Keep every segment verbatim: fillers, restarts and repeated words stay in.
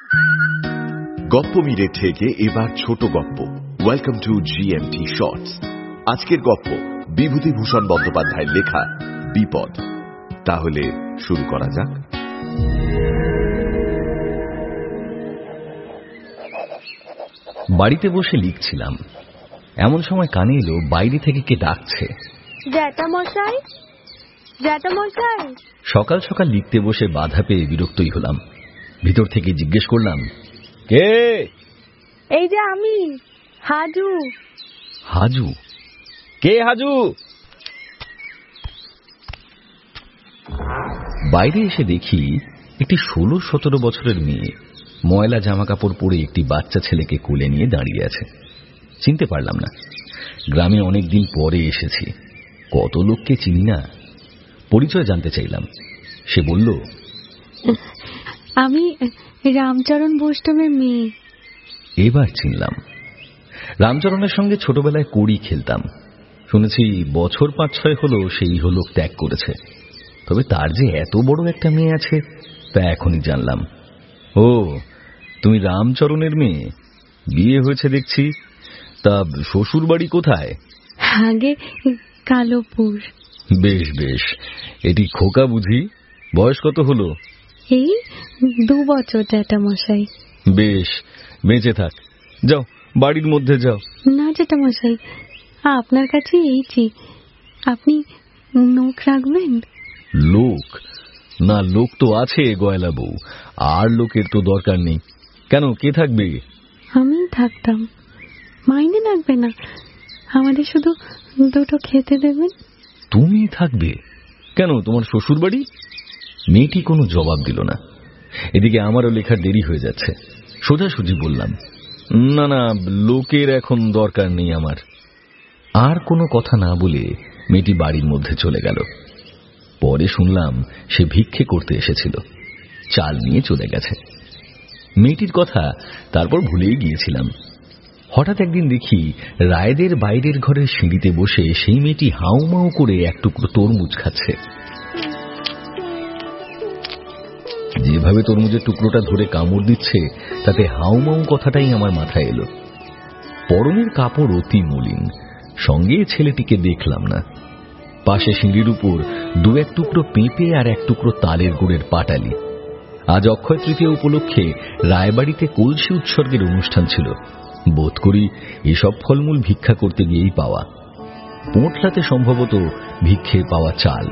গপ্প মিলে থেকে এবার ছোট গপ্প। Welcome to GMT shorts. আজকের গপ্প বিভূতিভূষণ বন্দ্যোপাধ্যায়ের লেখা বিপদ। তাহলে শুরু করা যাক। বাড়িতে বসে লিখছিলাম, এমন সময় কানে এলো বাইরে থেকে কে ডাকছে। জ্যাঠামশাই, জ্যাঠামশাই। সকাল সকাল লিখতে বসে বাধা পেয়ে বিরক্তই হলাম। ভিতর থেকে জিজ্ঞেস করলাম, কে? এই যে আমি, হাজু। হাজু? কে হাজু? বাইরে এসে দেখি একটি ষোলো সতেরো বছরের মেয়ে ময়লা জামা কাপড় পরে একটি বাচ্চা ছেলেকে কোলে নিয়ে দাঁড়িয়ে আছে। চিনতে পারলাম না, গ্রামে অনেকদিন পরে এসেছি, কত লোককে চিনি না। পরিচয় জানতে চাইলাম। সে বলল, আমি রামচরণ বৈষ্ণবের মেয়ে। এবার চিনলাম। রামচরণের সঙ্গে ছোটবেলায় কড়ি খেলতাম। শুনেছি বছর পাঁচ ছয় হলো সেই হলো ত্যাগ করেছে। তবে তার যে এত বড় একটা মেয়ে আছে তা এখনই জানলাম। ও, তুমি রামচরণের মেয়ে, বিয়ে হয়েছে দেখছি। তা শ্বশুর বাড়ি কোথায়? আগে কালোপুর। বেশ বেশ। এটি খোকা বুঝি? বয়স কত হলো? এই দু বছর জ্যাঠামশাই। বেশ, বেঁচে থাক। যাও, বাড়ির মধ্যে যাও। না জ্যাঠামশাই, আপনার কাছে এইছি, আপনি লোক রাখবেন? লোক? না, লোক তো আছে গয়লা বউ, আর লোকের তো দরকার নেই। কেন, কে থাকবে? আমি থাকতাম। মাইনে লাগবে না, আমাদের শুধু দুটো খেতে দেবেন। তুমি থাকবে? কেন, তোমার শ্বশুর বাড়ি? মেয়েটি কোনো জবাব দিল না। এদিকে আমারও লেখার দেরি হয়ে যাচ্ছে। সোজাসুজি বললাম, না না, লোকের এখন দরকার নেই আমার। আর কোনো কথা না বলে মেয়েটি বাড়ির মধ্যে চলে গেল। পরে শুনলাম সে ভিক্ষে করতে এসেছিল, চাল নিয়ে চলে গেছে। মেয়েটির কথা তারপর ভুলেই গিয়েছিলাম। হঠাৎ একদিন দেখি রায়দের বাইরের ঘরের সিঁড়িতে বসে সেই মেয়েটি হাউমাউ করে এক টুকরো তরমুজ খাচ্ছে। যেভাবে তরমুজের টুকরোটা ধরে কামড় দিচ্ছে তাতে হাউমাউ কথাটাই আমার মাথায় এলো। পরনের কাপড় অতি মলিন, সঙ্গে ছেলেটিকে দেখলাম না। পাশে সিঁড়ির উপর দু এক টুকরো পেঁপে আর এক টুকরো তালের গুড়ের পাটালি। আজ অক্ষয় তৃতীয়া উপলক্ষে রায়বাড়িতে কলসি উৎসর্গের অনুষ্ঠান ছিল। বোধ করি এসব ফলমূল ভিক্ষা করতে গিয়েই পাওয়া। পোঁটলাতে সম্ভবত ভিক্ষে পাওয়া চাল।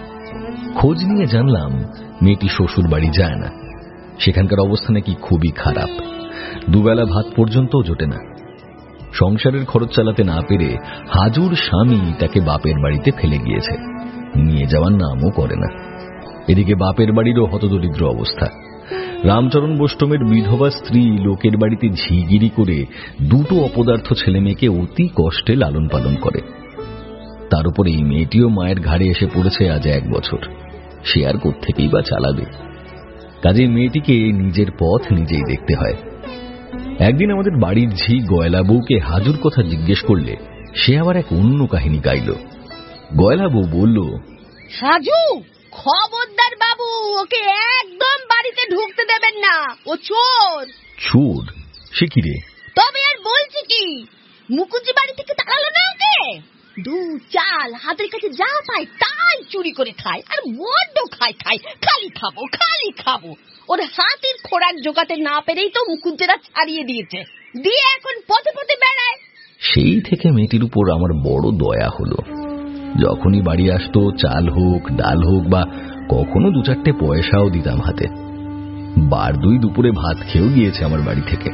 খোঁজ নিয়ে জানলাম মেয়েটি শ্বশুর বাড়ি যায় না। সেখানকার অবস্থা নাকি খুবই খারাপ, দুবেলা ভাত পর্যন্ত জোটে না। সংসারের খরচ চালাতে না পেরে হাজুর স্বামী তাকে বাপের বাড়িতে ফেলে গিয়েছে, নিয়ে যাওয়ার নামও করে না। এদিকে বাপের বাড়িরও হতদরিদ্র অবস্থা। রামচরণ বৈষ্ণবের বিধবা স্ত্রী লোকের বাড়িতে ঝিগিরি করে দুটো অপদার্থ ছেলে মেয়েকে অতি কষ্টে লালন পালন করে। তার উপরে এই মেয়েটিও মায়ের ঘাড়ে এসে পড়েছে আজ এক বছর। সে আর কোত্থেকেই বা চালাবে? কাজে মেয়েটিকে নিজের পথ নিজেই দেখতে হয়। একদিন আমাদের বাড়ির ঝি গয়লা বউকে হাজুর কথা জিজ্ঞেস করলে সে আবার এক অন্য কাহিনী গাইল। গয়লা বউ বলল, হাজু, খবরদার বাবু, ওকে একদম বাড়িতে ঢুকতে দেবেন না, ও চোর। চোর? সে কি রে? তবে আর বলছি কি, মুকুজ্জি বাড়ি থেকে তাড়ালো না ওকে। দুধ চাল হাতের কাছে যা পায় তাই চুরি করে খায়, আর বড্ড খায় খায় খালি খাবো খালি খাবো। ওর হাতের খোরাক জোগাতে না পেরেই তো মুকুজ্জেরা ছাড়িয়ে দিয়েছে, দিয়ে এখন পথে পথে বেড়ায়। সেই থেকে মেয়েটির উপর আমার বড় দয়া হলো। যখনই বাড়ি আসতো, চাল হোক ডাল হোক বা কখনো দু চারটে পয়সাও দিতাম হাতে। বার দুই দুপুরে ভাত খেয়েও গিয়েছে আমার বাড়ি থেকে।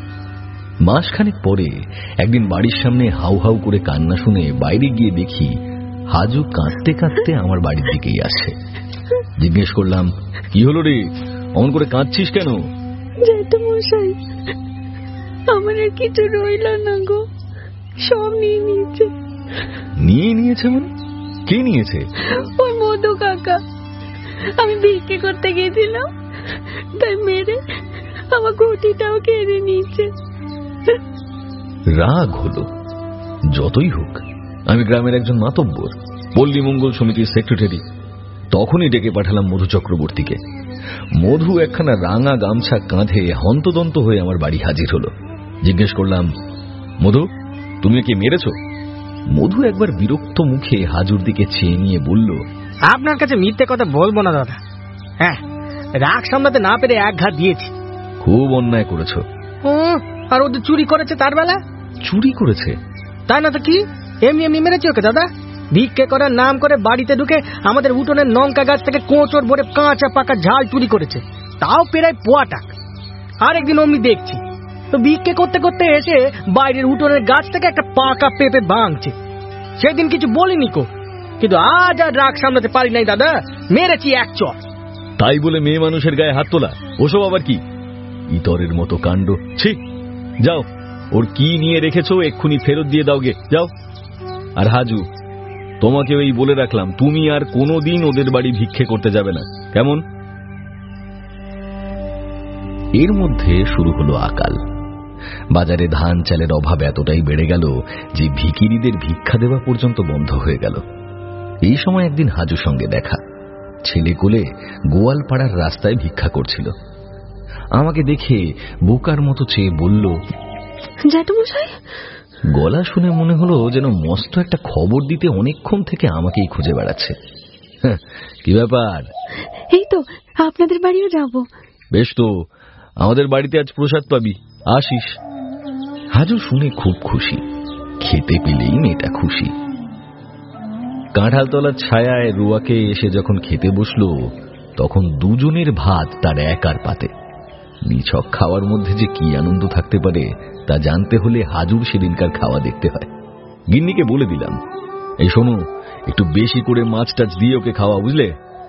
মাসখানেক পরে একদিন বাড়ির সামনে হাউ হাউ করে কান্না শুনে বাইরে গিয়ে দেখি হাজু কাঁদতে কাঁদতে আমার বাড়ির দিকেই আসছে। জিজ্ঞেস করলাম, কি হলো রে, অমন করে কাঁদছিস কেন? জ্যাঠামশাই, আমার আর কিছু রইল না গো, সব নিয়ে নিয়েছে। নিয়ে নিয়েছে মানে? কে নিয়েছে? ওই মধু কাকা। আমি ভিক্ষে করতে গেছিলাম, তাই মেরে আমার ঘটিটাও কেড়ে নিয়েছে। রাগ হলো। যতই হোক, আমি গ্রামের একজন মাতব্বর, পল্লী মঙ্গল সমিতির সেক্রেটারি। তখনই ডেকে পাঠালাম মধু চক্রবর্তীকে। মধু একখানা রাঙা গামছা কাঁধে হন্তদন্ত হয়ে আমার বাড়ি হাজির হলো। জিজ্ঞেস করলাম, মধু, তুমি কি মেরেছ? মধু একবার বিরক্ত মুখে হাজুর দিকে চেয়ে নিয়ে বলল, আপনার কাছে মিথ্যে কথা বলবো না দাদা। হ্যাঁ, রাগ সামলাতে না পেরে এক ঘাত দিয়েছি। খুব অন্যায় করেছ। আর ওদের চুরি করেছে তার বেলা? চুরি করেছে? তাই না তো কি, এমনি এমনি মেরেছি ওকে দাদা। ভিক্ষে করার নাম করে বাড়িতে ঢুকে আমাদের উঠোনের লঙ্কা গাছ থেকে কোঁচড় ভরে কাঁচা পাকা ঝাল চুরি করেছে, তাও প্রায় পোয়া টাকা। আরেকদিন অমনি দেখছি তো ভিক্ষে করতে করতে এসে বাইরের উঠোনের গাছ থেকে একটা পাকা পেঁপে ভাঙছে। সেদিন কিছু বলিনি কো, কিন্তু আজ আর রাগ সামলাতে পারি নাই দাদা, মেরেছি এক চর। তাই বলে মেয়ে মানুষের গায়ে হাত তোলা, ওসব আবার কি ইতরের মতো কাণ্ড! ছি, যাও, ওর কি নিয়ে রেখেছো এক্ষুনি ফেরত দিয়ে দাও গে, যাও। আর হাজু, তোমাকেও এই বলে রাখলাম, তুমি আর কোনোদিন ওদের বাড়ি ভিক্ষে করতে যাবে না, কেমন? এর মধ্যে শুরু হলো আকাল। বাজারে ধান চালের অভাব এতটাই বেড়ে গেল যে ভিখিরিদের ভিক্ষা দেওয়া পর্যন্ত বন্ধ হয়ে গেল। এই সময় একদিন হাজুর সঙ্গে দেখা। ছেলে কোলে গোয়ালপাড়ার রাস্তায় ভিক্ষা করছিল। আমাকে দেখে বোকার মতো চেয়ে বলল, জ্যাঠামশাই। গলা শুনে মনে হলো যেন মস্ত একটা খবর দিতে অনেকক্ষণ থেকে আমাকেই খুঁজে বেড়াচ্ছে। কি ব্যাপার? এই তো আপনাদের বাড়িও যাব। বেশ তো, আমাদের বাড়িতে আজ প্রসাদ পাবি, আসিস। হাজু শুনে খুব খুশি, খেতে পেলেই মেয়েটা খুশি। কাঁঠালতলার ছায়ায় রুয়াকে এসে যখন খেতে বসলো, তখন দুজনের ভাত তার একার পাতে। নিছক খাওয়ার মধ্যে যে কি আনন্দ থাকতে পারে তা জানতে হলে হাজুর সেদিনকার খাওয়া দেখতে হয়। গিন্নিকে বলে দিলাম, এই শোনো, একটু বেশি করে মাছ টাছ দিয়ে ওকে খাওয়া, বুঝলে?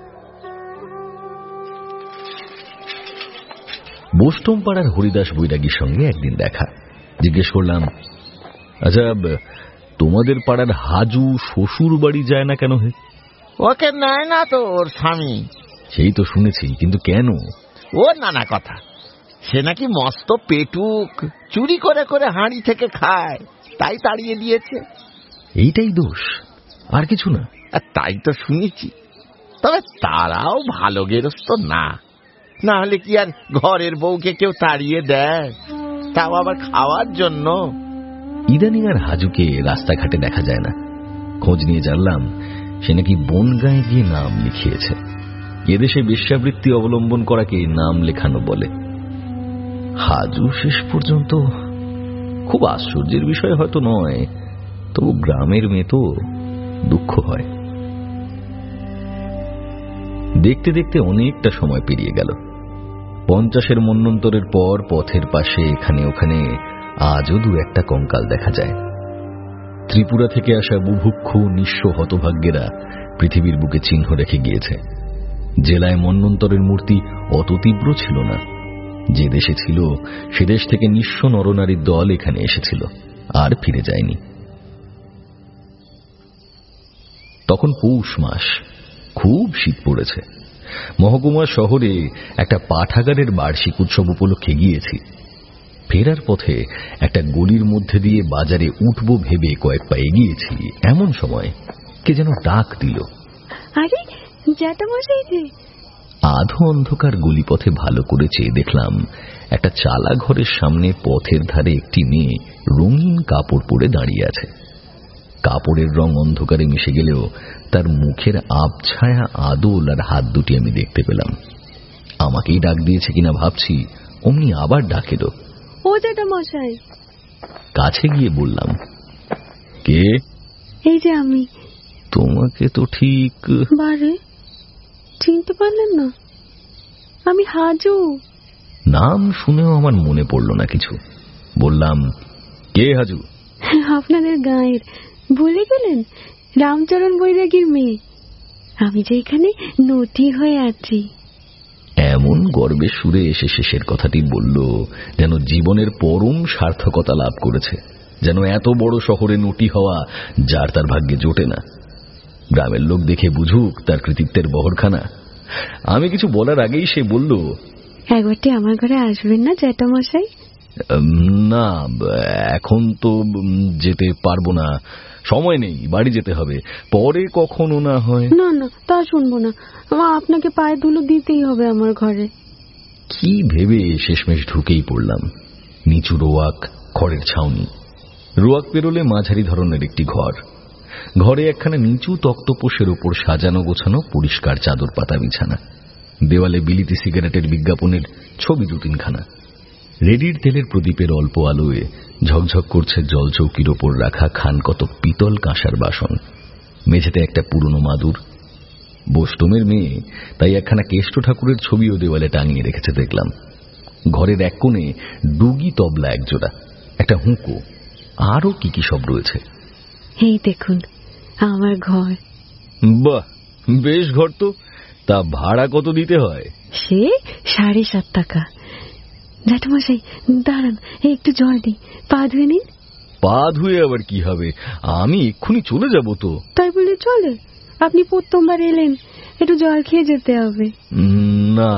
বোস্টম পাড়ার হরিদাস বৈরাগীর সঙ্গে একদিন দেখা। জিজ্ঞেস করলাম, আচ্ছা, তোমাদের পাড়ার হাজু শ্বশুর বাড়ি যায় না কেন? হে, ওকে নেয় না তো ওর স্বামী। সেই তো শুনেছি, কিন্তু কেন? ওর নানা কথা, সে নাকি মস্ত পেটুক, চুরি করে করে হাঁড়ি থেকে খায়, তাই তাড়িয়ে দিয়েছে। এইটাই দোষ, আর কিছু না? তাই তো শুনেছি। তবে তারাও ভালো গেরস্ত না, না হলে কি আর ঘরের বউকে কেউ তাড়িয়ে দেয়, তাও আবার খাওয়ার জন্য। ইদানিং আর হাজুকে রাস্তাঘাটে দেখা যায় না। খোঁজ নিয়ে জানলাম সে নাকি বনগাঁয়ে গিয়ে নাম লিখিয়েছে। এদেশে বেশ্যাবৃত্তি অবলম্বন করাকে নাম লেখানো বলে। হাজু শেষ পর্যন্ত, খুব আশ্চর্যের বিষয় হয়তো নয়, তবু গ্রামের মেয়ে তো, দুঃখ হয়। দেখতে দেখতে অনেকটা সময় পেরিয়ে গেল। পঞ্চাশের মন্বন্তরের পর পথের পাশে এখানে ওখানে আজও দু একটা কঙ্কাল দেখা যায়। ত্রিপুরা থেকে আসা বুভুক্ষু নিঃস্ব হতভাগ্যেরা পৃথিবীর বুকে চিহ্ন রেখে গিয়েছে। জেলায় মন্বন্তরের মূর্তি অত তীব্র ছিল না। যে দেশে ছিল সে দেশ থেকে নিঃস্ব নরনারীর দল এখানে এসেছিল, আর ফিরে যায়নি। তখন পৌষ মাস, খুব শীত পড়েছে। মহকুমা শহরে একটা পাঠাগারের বার্ষিক উৎসব উপলক্ষে গিয়েছি। ফেরার পথে একটা গলির মধ্যে দিয়ে বাজারে উঠবো ভেবে কয়েক পা এগিয়েছি, এমন সময় কে যেন ডাক দিল। আরে জ্যাঠামশাই যে! আধো অন্ধকার গলিপথে ভালো করে চেয়ে দেখলাম একটা চালা ঘরের সামনে পথের ধারে একটি মেয়ে রঙিন কাপড় পরে দাঁড়িয়ে আছে। কাপড়ের রং অন্ধকারে মিশে গেলেও তার মুখের আবছায়া আদল আর হাত দুটি আমি দেখতে পেলাম। আমাকেই ডাক দিয়েছে কিনা ভাবছি, অমনি আবার ডাক এলো, ও জ্যাঠামশাই। কাছে গিয়ে বললাম, কে? এই যে আমি। তোমাকে তো ঠিক। বারে, চিনতে পারলেন না? আমি হাজু। নাম শুনেও আমার মনে পড়ল না কিছু। বললাম, কে হাজু? আপনাদের গাঁয়ের, ভুলে গেলেন? রামচরণ বৈরাগীর মেয়ে। আমি যে এখানে নটি হয়ে আছি। এমন গর্বের সুরে এসে শেষের কথাটি বলল যেন জীবনের পরম সার্থকতা লাভ করেছে, যেন এত বড় শহরে নটি হওয়া যার তার ভাগ্যে জোটে না। গ্রামের লোক দেখে বুঝুক তার কৃতিত্বের বহরখানা। আমি কিছু বলার আগেই সে বলল, একবারটি আমার ঘরে আসবেন না জ্যাঠামশাই? না, এখন তো যেতে পারবো না, সময় নেই, বাড়ি যেতে হবে, পরে কখনো না হয়। না না, তা শুনবো না, আপনাকে পায়ে ধুলো দিতেই হবে আমার ঘরে। কি ভেবে শেষমেশ ঢুকেই পড়লাম। নিচু রোয়াক, খড়ের ছাউনি। রোয়াক পেরোলে মাঝারি ধরনের একটি ঘর। ঘরে একখানা নিচু তক্তপোষের ওপর সাজানো গোছানো পরিষ্কার চাদর পাতা বিছানা। দেওয়ালে বিলিতি সিগারেটের বিজ্ঞাপনের ছবি দু তিনখানা। রেডির তেলের প্রদীপের অল্প আলোয় ঝকঝক করছে জলচৌকির ওপর রাখা খান কতক পিতল কাঁসার বাসন। মেঝেতে একটা পুরনো মাদুর। বোস্টমের মেয়ে, তাই একখানা কেষ্ট ঠাকুরের ছবিও দেওয়ালে টাঙিয়ে রেখেছে দেখলাম। ঘরের এক কোণে ডুগি তবলা একজোড়া, একটা হুঁকো, আরো কি কি সব রয়েছে। এই দেখুন আমার ঘর। বাহ, বেশ ঘর তো। তা ভাড়া কত দিতে হয়? সে সাড়ে সাত টাকা। জ্যাঠামশাই দাঁড়ান, একটু জল দিই, পা ধুয়ে নিন। পা ধুয়ে আবার কি হবে, আমি এক্ষুনি চলে যাব তো। তাই বলে চলে? আপনি প্রথমবার এলেন, একটু জল খেয়ে যেতে হবে। না,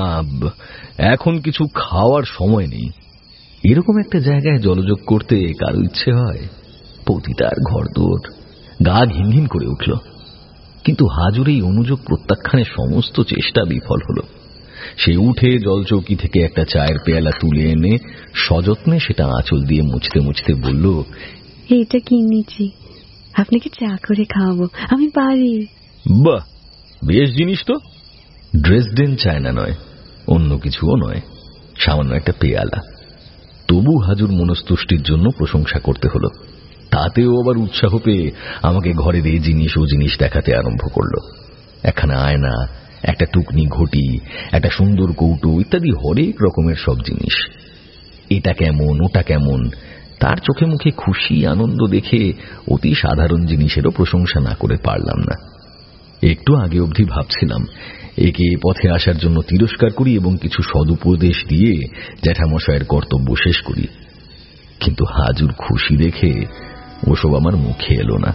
এখন কিছু খাওয়ার সময় নেই। এরকম একটা জায়গায় জলযোগ করতে কারো ইচ্ছে হয়? পতিতার ঘরদোর, গা ঘিন ঘিন করে উঠল। কিন্তু হাজুর এই অনুযোগ প্রত্যাখ্যানের সমস্ত চেষ্টা বিফল হল। সে উঠে জলচৌকি থেকে একটা চায়ের পেয়ালা তুলে এনে সযত্নে সেটা আঁচল দিয়ে মুছতে মুছতে বলল, এইটা কিনেছি, আপনাকে চা করে খাওয়াবো, আমি পারি। বাহ, বেশ জিনিস তো। ড্রেসডেন চায়না নয়, অন্য কিছুও নয়, সামান্য একটা পেয়ালা। তবু হাজুর মনস্তুষ্টির জন্য প্রশংসা করতে হলো। তাতেও আবার উৎসাহ পেয়ে আমাকে ঘরের এই জিনিস ও জিনিস দেখাতে আরম্ভ করলো। একখানা আয়না, একটা টুকনি ঘটি, একটা সুন্দর কৌটো ইত্যাদি হরেক রকমের সব জিনিস। এটা কেমন, ওটা কেমন, তার চোখে মুখে খুশি আনন্দ দেখে অতি সাধারণ জিনিসেরও প্রশংসা না করে পারলাম না। একটু আগে অবধি ভাবছিলাম একে পথে আসার জন্য তিরস্কার করি এবং কিছু সদুপদেশ দিয়ে জ্যাঠামশায়ের কর্তব্য শেষ করি, কিন্তু হাজুর খুশি দেখে ওসব আমার মুখে এলো না।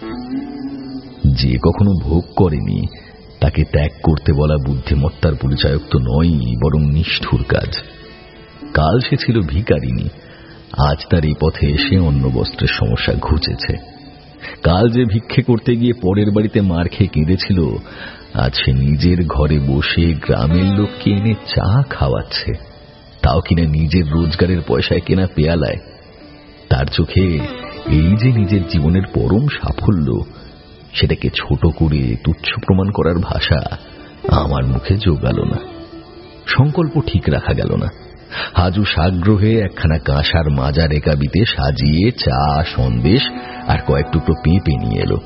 যে কখনো ভোগ করেনি তাকে ত্যাগ করতে বলা বুদ্ধিমত্তার পরিচায়ক তো নয়, বরং নিষ্ঠুর কাজ। কাল সে ছিল ভিখারিনী, আজ তার এই পথে এসে অন্ন বস্ত্রের সমস্যা ঘুচেছে। কাল যে ভিক্ষে করতে গিয়ে পরের বাড়িতে মার খেয়ে কেঁদেছিল, আজ সে নিজের ঘরে বসে গ্রামের লোককে এনে চা খাওয়াচ্ছে, তাও কিনা নিজের রোজগারের পয়সায় কেনা পেয়ালায়। তার চোখে এই যে নিজের জীবনের পরম সাফল্য, সেটাকে ছোট করে তুচ্ছ প্রমাণ করার ভাষা আমার মুখে জোগাল না। সংকল্প ঠিক রাখা গেল না। হাজু সাগ্রহে একখানা কাঁসার মাজা রেকাবিতে সাজিয়ে চা, সন্দেশ আর কয়েক টুকরো পেঁপে নিয়ে এলো।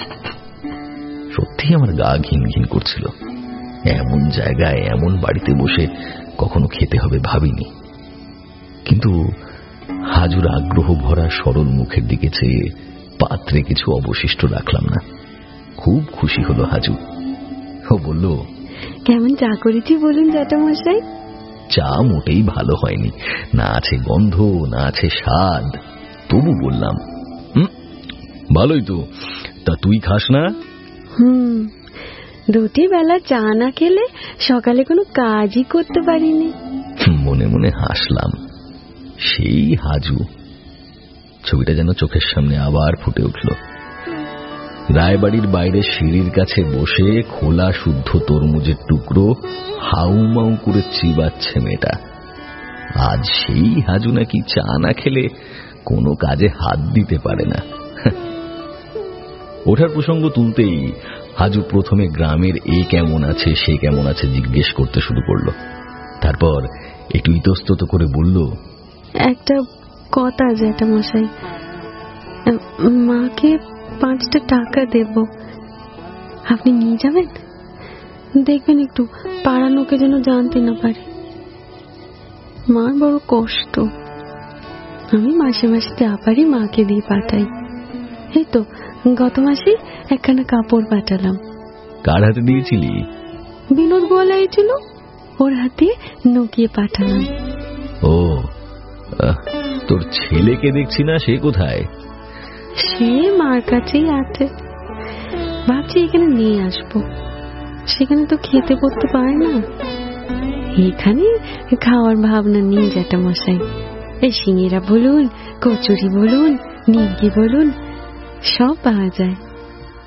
সত্যি আমার গা ঘিন ঘিন করছিল। এমন জায়গায় এমন বাড়িতে বসে কখনো খেতে হবে ভাবিনি। কিন্তু হাজুর আগ্রহ ভরা সরল মুখের দিকে চেয়ে পাত্রে কিছু অবশিষ্ট রাখলাম না। খুব খুশি হলো হাজু। ও বলল, কেমন চা করেছি বলুন জ্যাঠামশাই? চা মোটেই ভালো হয়নি, না আছে গন্ধ, না আছে স্বাদ। তবু বললাম, হুম, ভালোই তো। তা তুই খাস না? হুম, দুটি বেলা চা না খেলে সকালে কোনো কাজই করতে পারিনি। মনে মনে হাসলাম। সেই হাজু। ছবিটা যেন চোখের সামনে আবার ফুটে উঠল। রায়বাড়ির বাইরে সিঁড়ির কাছে বসে খোলা শুদ্ধ তরমুজের টুকরো হাউমাউ করে চিবাচ্ছে মেয়েটা। আজ সেই হাজু নাকি চা না খেলে কোনো কাজে হাত দিতে পারে না। ওঠার প্রসঙ্গ তুলতেই হাজু প্রথমে গ্রামের এ কেমন আছে সে কেমন আছে জিজ্ঞেস করতে শুরু করলো। তারপর একটু ইতস্তত করে বলল, একটা কথা জ্যাঠামশাই, মাকে পাঁচটা টাকা দেব, আপনি নিয়ে যাবেন? দেখবেন একটু পাড়া লোকে যেন জানতে না পারে। মার বড় কষ্ট, আমি মাসে মাসে যা পারি মাকে দিয়ে পাঠাই। এই তো গত মাসে একখানা কাপড় পাঠালাম। কার হাতে দিয়েছিলি? বিনোদ গোয়ালা ছিল, ওর হাতে নকিয়ে পাঠালাম। ও, তোর ছেলেকে দেখছি না, সে কোথায়? সে মার কাছেই আছে, ভাবছি এখানে নিয়ে আসবো। সেখানে তো খেতে পড়তে পারে না, এখানে খাওয়ার ভাবনা নেই জ্যাঠামশাই। এই সিঙ্গিরা বলুন, কচুরি বলুন, নিমকি বলুন, সব পাওয়া যায়।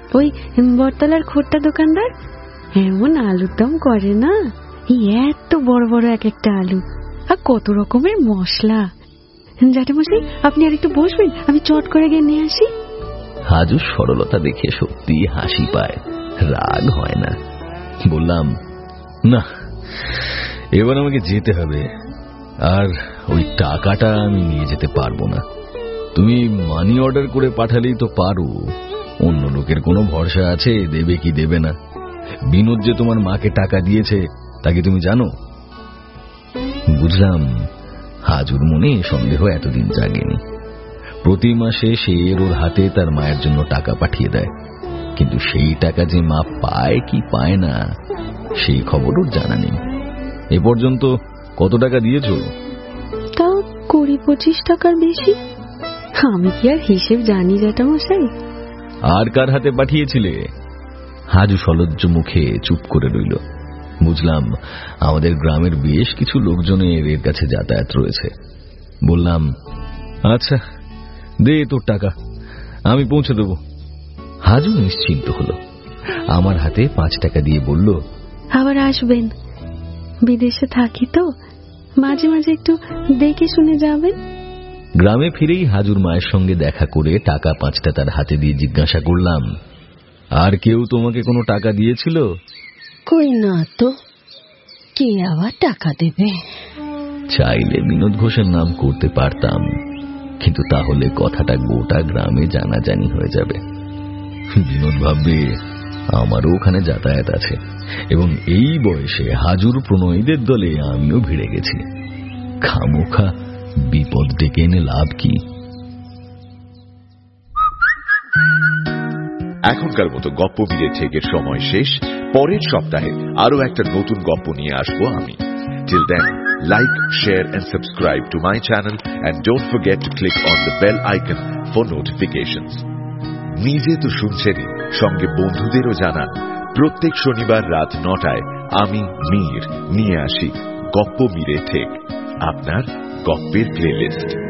ওই বটতলার খোট্টা দোকানদার এমন আলুর দম করে না, এই এত বড় বড় এক একটা আলু আর কত রকমের মশলা। জ্যাঠামশাই আপনি আর একটু বসবেন, আমি চট করে গিয়ে নিয়ে আসি। হাজুর সরলতা দেখে সত্যি হাসি পায়, রাগ হয় না। বললাম, না এবার আমাকে যেতে হবে, আর ওই টাকাটা আমি নিয়ে যেতে পারবো না। তুমি মানি অর্ডার করে পাঠালেই তো পারো, অন্য লোকের কোনো ভরসা আছে দেবে কি দেবে না? বিনোদ যে তোমার মাকে টাকা দিয়েছে তাকে তুমি জানো? বুঝলাম হাজুর মনে সন্দেহ এতদিন জাগেনি। প্রতি মাসে সে ওর হাতে তার মায়ের জন্য টাকা পাঠিয়ে দেয়, কিন্তু সেই টাকা যে মা পায় কি পায় না সেই খবর ওর জানা নেই। এ পর্যন্ত কত টাকা দিয়েছ? তাও কুড়ি পঁচিশ টাকার বেশি। আমি কি আর হিসেব জানি জ্যাঠামশাই? আর কার হাতে পাঠিয়েছিলে? হাজু সলজ্জ মুখে চুপ করে রইল। বুঝলাম আমাদের গ্রামের বেশ কিছু লোকজনের এর কাছে যাতায়াত রয়েছে। বললাম, আচ্ছা দে তোর টাকা, আমি পৌঁছে দেব। হাজু নিশ্চিন্ত হলো, আমার হাতে পাঁচ টাকা দিয়ে বলল, আবার আসবেন, বিদেশে থাকি তো, মাঝে মাঝে একটু দেখে শুনে যাবেন। গ্রামে ফিরেই হাজুর মায়ের সঙ্গে দেখা করে টাকা পাঁচটা তার হাতে দিয়ে জিজ্ঞাসা করলাম, আর কেউ তোমাকে কোনো টাকা দিয়েছিল? কই না তো, কে আবার টাকা দেবে? চাইলে বিনোদ ঘোষের নাম করতে পারতাম, কিন্তু তাহলে কথাটা গোটা গ্রামে জানাজানি হয়ে যাবে। বিনোদ ভাববে আমারও ওখানে যাতায়াত আছে, এবং এই বয়সে হাজুর প্রণয়ীদের দলে আমিও ভিড়ে গেছি। খামোখা বিপদ ডেকে এনে লাভ কি? এখনকার মতো গপ্প মিলে ঠেকের সময় শেষ। পরের সপ্তাহে আরো একটা নতুন গপ্প নিয়ে আসবো আমি। Till then, like, share and subscribe to my channel and don't forget to click on the bell icon for notifications. নিজে তো শুনছেনই, সঙ্গে বন্ধুদেরও জানান। প্রত্যেক শনিবার রাত নটায় আমি মীর নিয়ে আসি গপ্প মিলে ঠেক, আপনার গপ্পের প্লেলিস্ট।